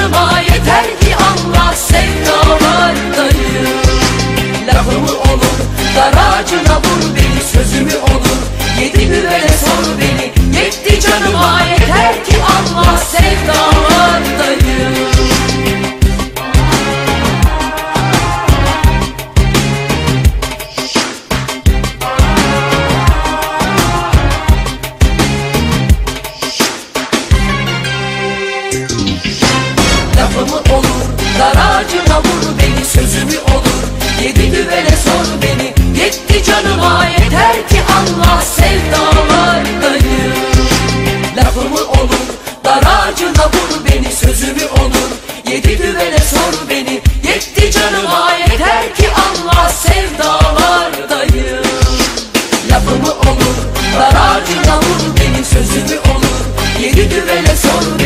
canıma yeter ki Allah sevdalardayım. Lafımı olur, dar ağacına vur beni, sözümü olur, yedi güvele sor beni. Yetti canıma yeter ki Allah sevdalardayım. Lafımı olur, dar ağacına vur beni, sözümü olur, yedi güvele sor beni. Yetti canıma yeter ki Allah sevdalardayım. Lafımı olur, dar ağacına vur beni, sözümü olur, yedi güvele sor beni. Yetti canıma yeter ki Allah sevdalardayım. Lafımı olur, dar ağacına vur beni, sözümü olur, yedi güvele sor